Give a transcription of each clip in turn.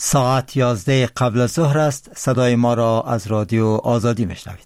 ساعت 11 قبل از ظهر است. صدای ما را از رادیو آزادی میشنوید.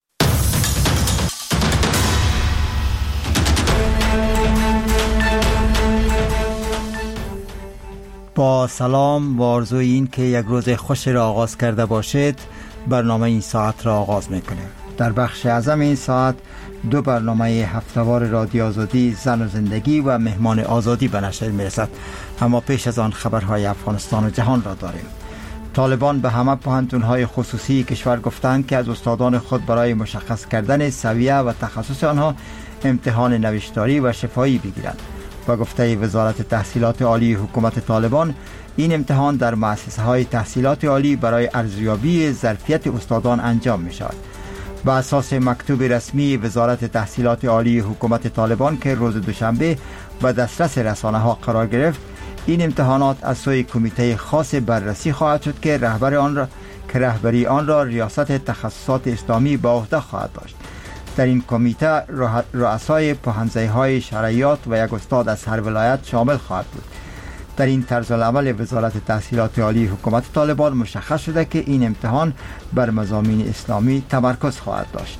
با سلام و آرزوی این که یک روز خوش را آغاز کرده باشید، برنامه این ساعت را آغاز میکنیم. در بخش اعظم این ساعت دو برنامه هفته‌وار رادیو آزادی، زن و زندگی و مهمان آزادی به نشر میرسد. اما پیش از آن خبرهای افغانستان و جهان را داریم. طالبان به همه پوهنتون‌های خصوصی کشور گفتند که از استادان خود برای مشخص کردن سویه و تخصص آنها امتحان نوشتاری و شفاهی بگیرند. با گفته وزارت تحصیلات عالی حکومت طالبان، این امتحان در مؤسسه‌های تحصیلات عالی برای ارزیابی ظرفیت استادان انجام می‌شود. بر اساس مکتوب رسمی وزارت تحصیلات عالی حکومت طالبان که روز دوشنبه به دسترس رسانه‌ها قرار گرفت، این امتحانات از سوی کمیته خاص بررسی خواهد شد که رهبری آن را ریاست تخصصات اسلامی به عهده خواهد داشت. در این کمیته رؤسای پوهنځی‌های شرعیات و یک استاد از هر ولایت شامل خواهد بود. در این طرز العمل وزارت تحصیلات عالی حکومت طالبان مشخص شده که این امتحان بر مضامین اسلامی تمرکز خواهد داشت.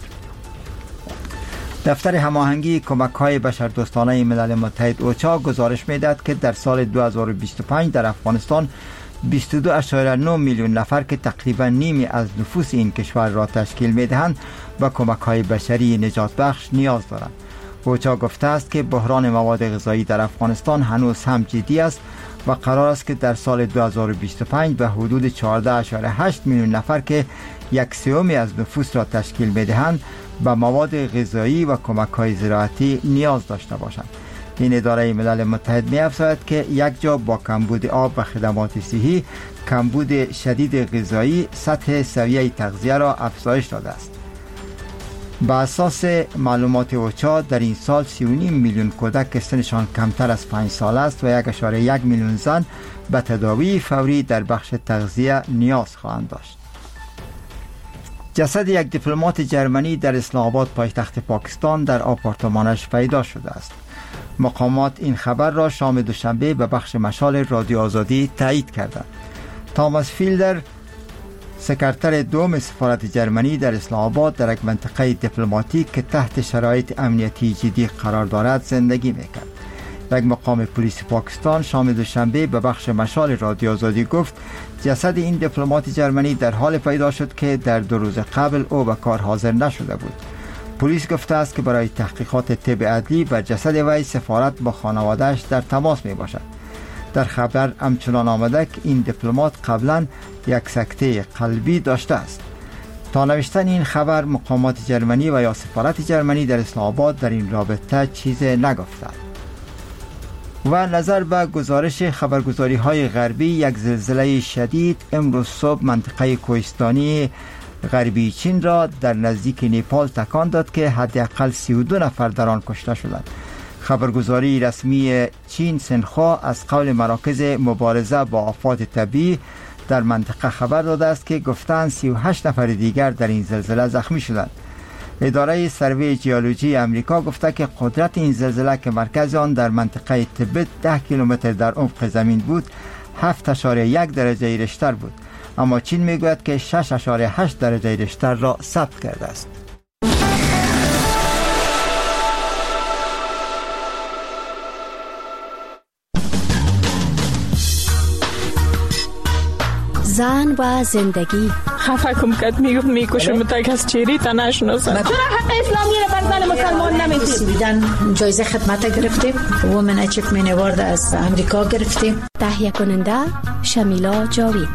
دفتر هماهنگی کمک‌های بشردوستانه ملل متحد اوچا گزارش می‌دهد که در سال 2025 در افغانستان 22.9 میلیون نفر که تقریباً نیمی از نفوس این کشور را تشکیل می‌دهند و کمک‌های بشری نجات بخش نیاز دارند. اوچا گفته است که بحران مواد غذایی در افغانستان هنوز هم جدی است و قرار است که در سال 2025 به حدود 14.8 میلیون نفر که 1/3 از نفوس را تشکیل می‌دهند به مواد غذایی و کمک‌های زراعتی نیاز داشته باشند. این اداره ملل متحد می‌افزاید که یک جا با کمبود آب و خدمات صحی، کمبود شدید غذایی سطح سویه تغذیه را افزایش داده است. با اساس معلومات اوچا در این سال 3.5 میلیون کودک که سنشان کمتر از 5 سال است و 1.1 میلیون زن به تداوی فوری در بخش تغذیه نیاز خواهند داشت. جسد یک دیپلمات جرمنی در اسلام آباد پایتخت پاکستان در آپارتمانش پیدا شده است. مقامات این خبر را شام دوشنبه به بخش مشال رادیو آزادی تایید کردند. تاماس فیلدر، سکرتر دوم سفارت جرمنی در اسلام آباد، در یک منطقه دیپلماتیک که تحت شرایط امنیتی جدی قرار دارد زندگی میکرد. یک مقام پلیس پاکستان شام دوشنبه به بخش مشال رادیو آزادی گفت جسد این دیپلمات جرمنی در حال پیدا شد که در 2 روز قبل او به کار حاضر نشده بود. پلیس گفته است که برای تحقیقات طب عدلی و جسد وی سفارت با خانواده‌اش در تماس می باشد. در خبر همچنان آمده که این دیپلمات قبلا یک سکته قلبی داشته است. تا نوشتن این خبر مقامات جرمنی و یا سفارت جرمنی در اسلام آباد در این رابطه چیزی نگفتند. و نظر به گزارش خبرگزاری‌های غربی، یک زلزله شدید امروز صبح منطقه کوهستانی غربی چین را در نزدیک نیپال تکان داد که حداقل 32 نفر در آن کشته شدند. خبرگزاری رسمی چین سنخوا از قول مراکز مبارزه با آفات طبیعی در منطقه خبر داده است که گفتند 38 نفر دیگر در این زلزله زخمی شدند. اداره سروی ژئولوژی امریکا گفته که قدرت این زلزله که مرکز آن در منطقه تبت 10 کیلومتر در عمق زمین بود 7.1 درجه ریشتر بود، اما چین میگوید که 6.8 درجه ریشتر را ثبت کرده است. زن و زندگی. خفه کم کد میکشم تا از چیری تا نشناسم. چرا حق اسلامی رو بر زن مسلمان نمیدید؟ سویدن جایزه خدمت گرفتیم، وومن اچیومنت اوارد از امریکا گرفتیم. تهیه کننده شمیلا جاوید.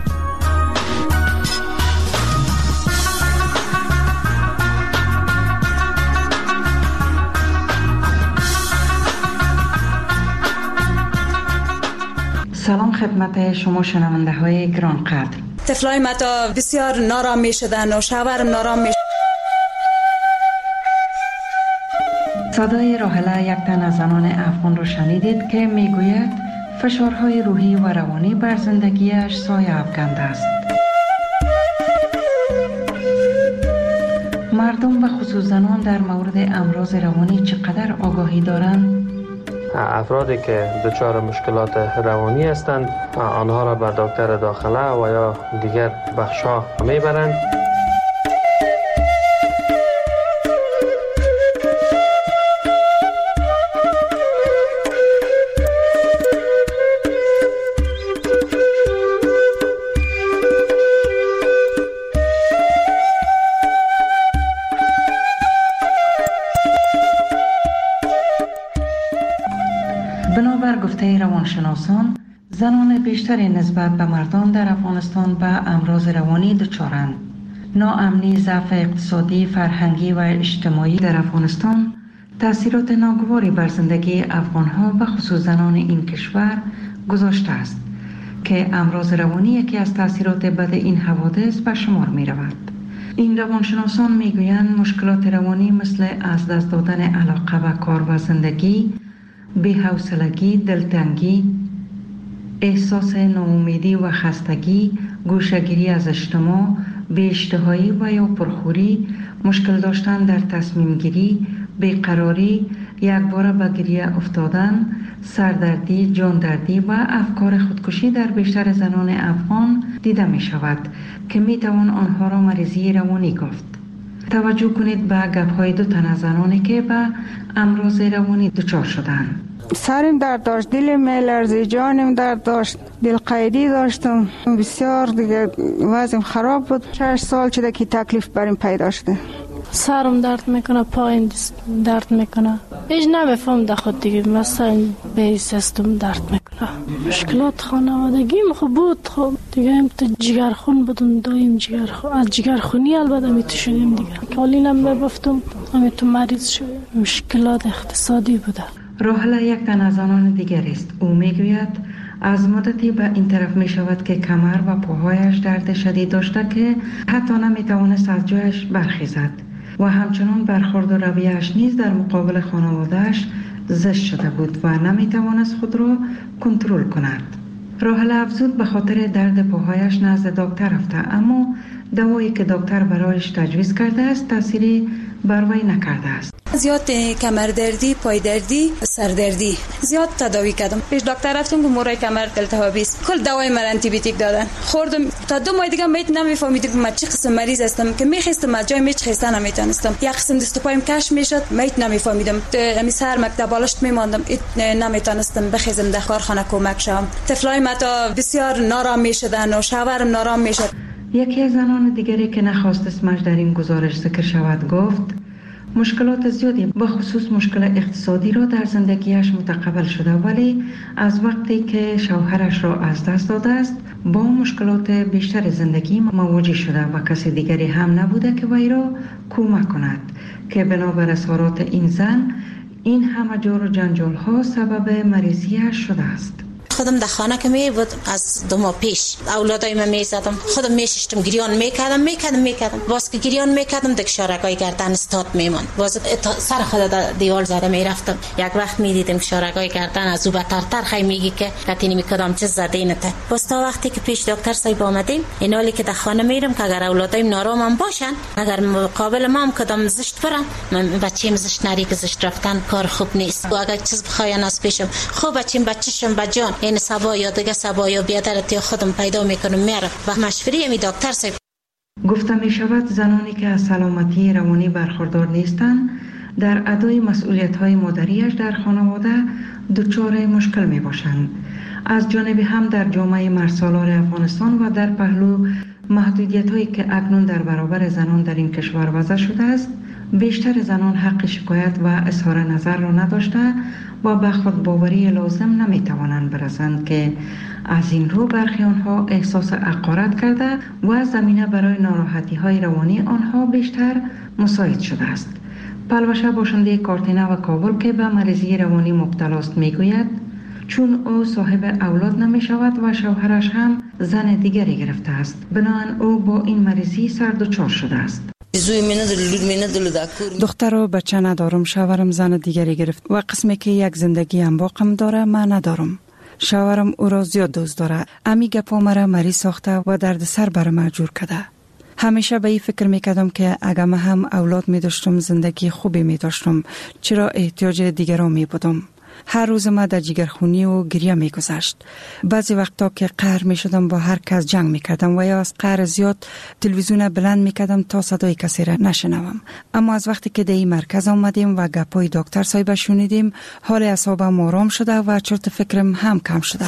سلام خدمت شما شنونده های گرانقدر. طفلای متا بسیار نارام می شدن و شوهرم نارام می. صدای راحله، یک تن از زنان افغان رو شنیدید که میگوید فشارهای روحی و روانی بر زندگیش سایه افکنده است. مردم و خصوص زنان در مورد امراض روانی چقدر آگاهی دارند؟ افرادی که دچار مشکلات روانی هستند آنها را به دکتر داخله و یا دیگر بخش‌ها میبرند. بنابر گفته روانشناسان، زنان بیشتری نسبت به مردان در افغانستان به امراض روانی دچارند. ناامنی، ضعف اقتصادی، فرهنگی و اجتماعی در افغانستان تأثیرات ناگواری بر زندگی افغانها و خصوص زنان این کشور گذاشته است که امراض روانی یکی از تأثیرات بد این حوادث به شمار می رود. این روانشناسان می گویند مشکلات روانی مثل از دست دادن علاقه به کار و زندگی، بی‌حوصلگی، دلتنگی، احساس ناامیدی و خستگی، گوشه‌گیری از اجتماع، بی‌اشتهایی و یا پرخوری، مشکل داشتن در تصمیم گیری، بیقراری، یکباره به گریه افتادن، سردردی، جاندردی و افکار خودکشی در بیشتر زنان افغان دیده می شود که می توان آنها را مریضی روانی گفت. توجه کنید به گپ‌های دو تن از زنانی که به امراض روانی دچار شدند. سرم درد داشت، دلم می‌لرزید، جانم درد داشت، دلقیدی داشتم، بسیار دیگه وضعم خراب بود. 6 سال شده که تکلیف بریم پیدا شده. سرم درد میکنه، پایم درد میکنه، هیچ نمیفهم در خود دیگه، مثلا به سیستم درد میکنه. مشکلات خانوادگیم خوب بود، خب دیگه هم تو جگرخون بودم، دایم جگرخون، از جگرخونی البته میتو شدیم دیگه، کالینم ببفتم همه تو مریض شدیم. مشکلات اقتصادی بوده. راحله یک تن از زنان دیگر است. او میگوید از مدتی به این طرف می شود که کمر و پاهایش درد شدید داشته که حتی نمی توانست از جایش برخیزد و همچنان برخورد و رویه‌اش نیز در مقابل خانواده‌اش زشت شده بود و نمی توانست خود را کنترل کند. راحله افزود به خاطر درد پاهایش نزد دکتر رفته، اما دوایی که دکتر برایش تجویز کرده است تأثیری بر وی نکرده است. زیاد کمردردی، پایدردی، سردردی زیاد تداوی کردم. پیش دکتر رفتم که مورای کمر التهابی است. کل دوای من آنتی بیوتیک دادن. خوردم تا 2 ماه دیگه میت نمیفهمیدم من چه قسم مریض هستم که میخواستم از جای میچ خسته نمیتونستم. یک قسم دست و پایم کش میشد، میت نمیفهمیدم. همین سر مکتب بالشت میماندم، نمیتونستم بخیزم در کارخانه کمک شم. طفلای ما تا بسیار نارام میشدن و شوهرم نارام میشد. یکی از زنان دیگری که نخواست اسمش در این گزارش ذکر شود گفت مشکلات زیادی به خصوص مشکل اقتصادی را در زندگیش متقبل شده، ولی از وقتی که شوهرش را از دست داده است با مشکلات بیشتر زندگی مواجه شده و کسی دیگری هم نبوده که وی را کمک کند که بنابر اظهارات این زن این همه جور و جنجال ها سبب مریضیش شده است. خودم در خانه که می بود از 2 ماه پیش اولادای من می زدم، خودم می ششتم، گریان میکردم باز که گریان میکردم دیگه شارگای گردن استاد میمون، باز سر خود در دیوار زده میرفتم. یک وقت می دیدم شارگای گردن از او بترتر خی میگی که کتینی میکردم چه زدینته. باز تا وقتی که پیش دکتر صاحب آمدیم اینالی که در خانه میرم که اگر اولادایم نارامم باشن، اگر مقابل مام کدام زشت برن، من بچه‌م زشت نری که زشت رفتن کار خوب نیست و اگر چیز بخواین از پیشم خوب بچه‌شم بجان این سبا یا دیگه سبا یا بیادرت یا خودم پیدا میکنم میرم و مشوری می دکتر صاحب. گفته می شود زنانی که از سلامتی روانی برخوردار نیستند در ادای مسئولیت های مادریش در خانواده دچار مشکل می باشند. از جانب هم در جامعه مرسالار افغانستان و در پهلو محدودیت هایی که اکنون در برابر زنان در این کشور وضع شده است، بیشتر زنان حق شکایت و اظهار نظر را نداشته و به خود باوری لازم نمی توانند برسند که از این رو برخی آنها احساس حقارت کرده و زمینه برای ناراحتی های روانی آنها بیشتر مساعد شده است. پلوشه باشنده کارتینه و کابل که به مریضی روانی مبتلا است می گوید چون او صاحب اولاد نمی شود و شوهرش هم زن دیگری گرفته است، بنابراین او با این مریضی سردچار شده است. دختر و بچه ندارم، شوهرم زن دیگری گرفت و قسمی که یک زندگی هم باقم داره من ندارم. شوهرم او را زیاد دوست داره، امی گپا مرا مریض ساخته و درد سر بر من جور کرده. همیشه به این فکر میکردم که اگر من هم اولاد می داشتم زندگی خوبی می داشتم، چرا احتیاج دیگران می بودم. هر روز ما در جگرخونی و گریه میگذشت. بعضی وقتا که قهر میشدم با هر کس جنگ میکردم و یا از قهر زیاد تلویزیون بلند میکردم تا صدای کسی را نشنوم. اما از وقتی که در این مرکز آمدیم و گپای دکتر صاحب شنیدیم، حال اعصابم آرام شده و چرت فکرم هم کم شده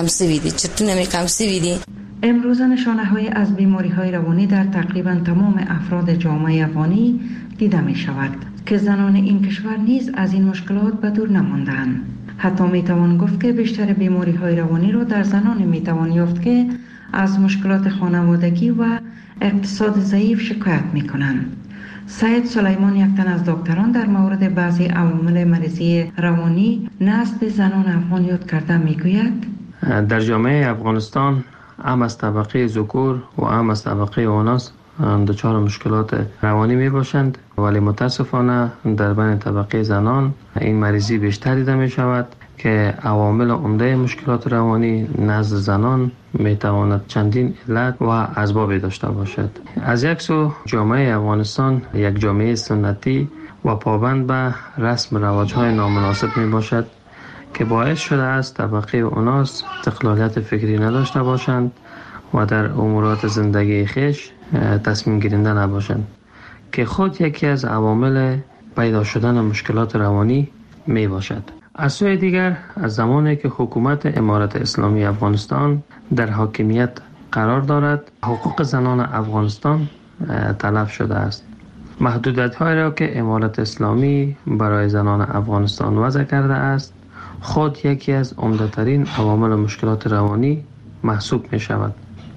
است. امروز نشانه‌های از بیماری‌های روانی در تقریباً تمام افراد جامعه افغانی دیده می‌شود که زنان این کشور نیز از این مشکلات به دور نماندند. حتی می‌توان گفت که بیشتر بیماری‌های روانی را در زنان می‌توان یافت که از مشکلات خانوادگی و اقتصاد ضعیف شکایت می‌کنند. سید سلیمان، یک تن از دکتران، در مورد بعضی عوامل مریضی روانی نزد زنان افغان یاد کرده می‌گوید: در جامعه افغانستان هم از طبقه ذکور و هم از طبقه اناث دچار مشکلات روانی می باشند، ولی متاسفانه در بین طبقه زنان این مریضی بیشتر دیده می شود که عوامل عمده مشکلات روانی نزد زنان می تواند چندین علت و اسباب داشته باشد. از یک سو جامعه افغانستان یک جامعه سنتی و پابند به رسم و رواج‌های نامناسب می باشد که باعث شده است طبقه اناث استقلالیت فکری نداشته باشند و در امورات زندگی خیش تصمیم گیرنده نباشند که خود یکی از عوامل پیدا شدن مشکلات روانی می باشد. از سوی دیگر، از زمانی که حکومت امارت اسلامی افغانستان در حاکمیت قرار دارد، حقوق زنان افغانستان تلف شده است. محدودیت‌هایی را که امارت اسلامی برای زنان افغانستان وضع کرده است خود یکی از عمده‌ترین عوامل مشکلات روانی محسوب می شود.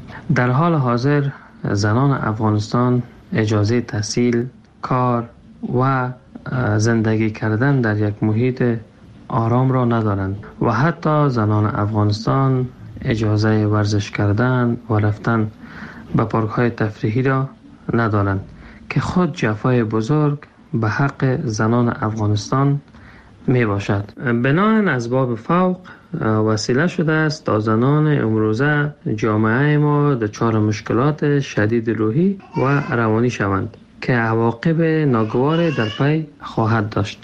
در حال حاضر زنان افغانستان اجازه تحصیل، کار و زندگی کردن در یک محیط آرام را ندارند و حتی زنان افغانستان اجازه ورزش کردن و رفتن به پارک‌های تفریحی را ندارند که خود جفای بزرگ به حق زنان افغانستان می باشد. بناهن اسباب فوق وسیله شده است تا زنان امروزه جامعه ما دچار مشکلات شدید روحی و روانی شوند که عواقب ناگوار در پی خواهد داشت.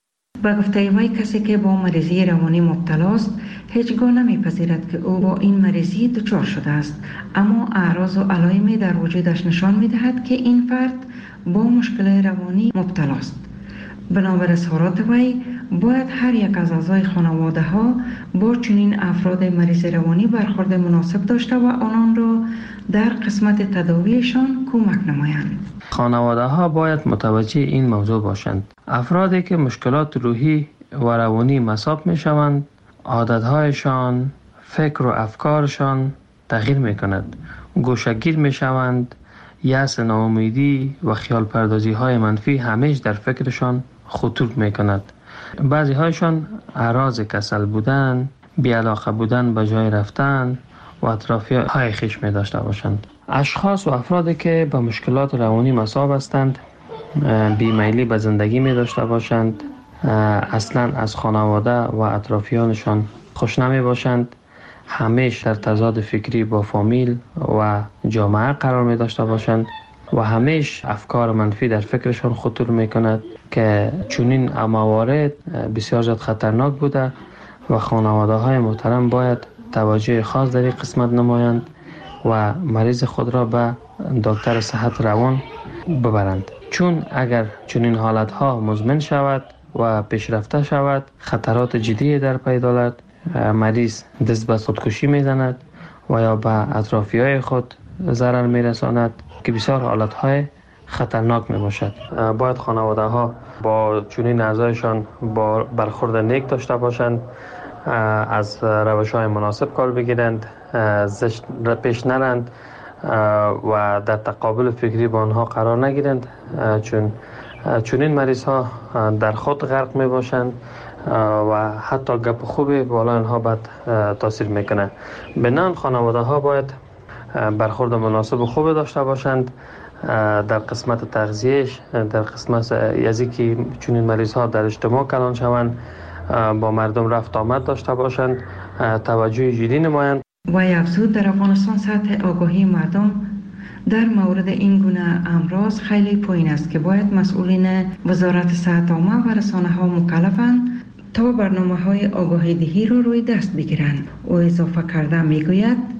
به گفته وی، کسی که با مریضی روانی مبتلاست هیچگاه نمیپذیرد که او با این مریضی دچار شده است، اما اعراض و علائمی در وجودش نشان میدهد که این فرد با مشکل روانی مبتلاست. بنابر اظهارات وی، باید هر یک از اعضای خانواده ها با چنین افراد مریض روانی برخورد مناسب داشته و آنان را در قسمت تداویشان کمک نمایند. خانواده ها باید متوجه این موضوع باشند. افرادی که مشکلات روحی و روانی مصاب می شوند، عادتهایشان، فکر و افکارشان تغییر می کند. گوشه‌گیر می شوند، یأس، ناامیدی و خیال پردازی های منفی همیشه در فکرشان خطور می کند. بعضی هایشان اعراض کسل بودن، بی‌علاقه بودن به جای رفتن و اطرافی های خیش می داشته باشند. اشخاص و افرادی که به مشکلات روانی مصاب هستند بیمیلی به زندگی می داشته باشند، اصلا از خانواده و اطرافیانشان خوش نمی باشند، همیشه در تضاد فکری با فامیل و جامعه قرار می داشته باشند و همیشه افکار منفی در فکرشان خطور می کند که چنین موارد بسیار زیاد خطرناک بوده و خانواده های محترم باید توجه خاص در این قسمت نمایند و مریض خود را به دکتر صحت روان ببرند، چون اگر چنین حالت ها مزمن شود و پیشرفته شود خطرات جدی در پی دارد. مریض دست به خودکشی میزند و یا به اطرافیای خود ضرر میرساند که بسیار حالت های خطرناک می باشد. باید خانواده ها با چنین اعضایشان با برخورد نیک داشته باشند، از روش های مناسب کار بگیرند، زشت پیش نرند و در تقابل فکری با آنها قرار نگیرند، چون این مریض ها در خود غرق می باشند و حتی گپ خوبی بالا آنها بد تاثیر میکنه. بنان خانواده ها باید برخورد مناسب و خوب داشته باشند در قسمت تغذیهش، در قسمت یزی که چون این مریض ها در اجتماع کلان شوند، با مردم رفت آمد داشته باشند، توجه جدی نمایند. و افزود در افغانستان سطح آگاهی مردم در مورد این گونه امراض خیلی پایین است که باید مسئولین وزارت صحت عامه و رسانه ها مکلفند تا برنامه های آگاهی دهی را روی دست بگیرند. او اضافه کرده می گوید